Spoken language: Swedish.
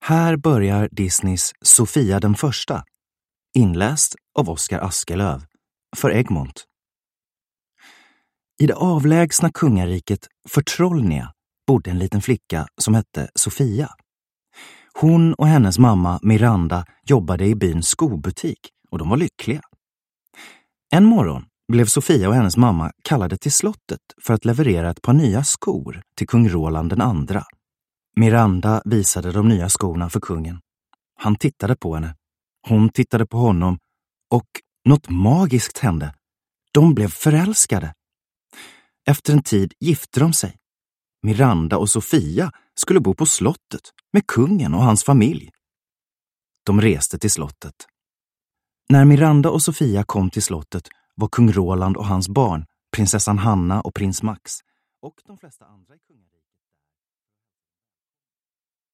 Här börjar Disneys Sofia den första, inläst av Oskar Askelöv för Egmont. I det avlägsna kungariket Förtrollnia bodde en liten flicka som hette Sofia. Hon och hennes mamma Miranda jobbade i byns skobutik och de var lyckliga. En morgon blev Sofia och hennes mamma kallade till slottet för att leverera ett par nya skor till kung Roland den andra. Miranda visade de nya skorna för kungen. Han tittade på henne. Hon tittade på honom och något magiskt hände. De blev förälskade. Efter en tid gifte de sig. Miranda och Sofia skulle bo på slottet med kungen och hans familj. De reste till slottet. När Miranda och Sofia kom till slottet var kung Roland och hans barn, prinsessan Hanna och prins Max och de flesta andra i kungariket.